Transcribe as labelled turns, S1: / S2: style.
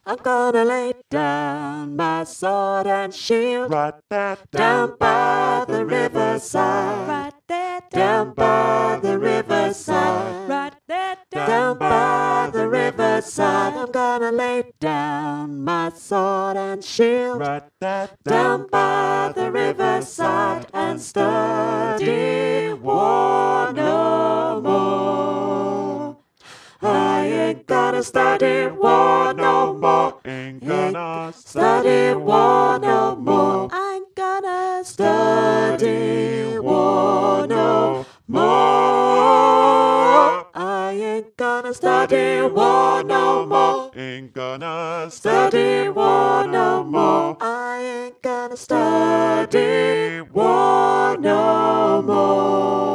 S1: I'm gonna lay down my sword and shield
S2: Right that
S1: down by the riverside.
S3: Right there,
S1: Down by the riverside.
S3: right there,
S1: Down by the riverside. I'm gonna lay down my sword and shield
S2: Right that
S1: down by the riverside and study war no more. I ain't gonna study war no more.
S2: Ain't gonna
S1: Study war no more.
S3: I ain't gonna
S1: Study war no more. I ain't gonna study war no more.
S2: Ain't gonna
S1: Study war no more. I ain't gonna study war no more.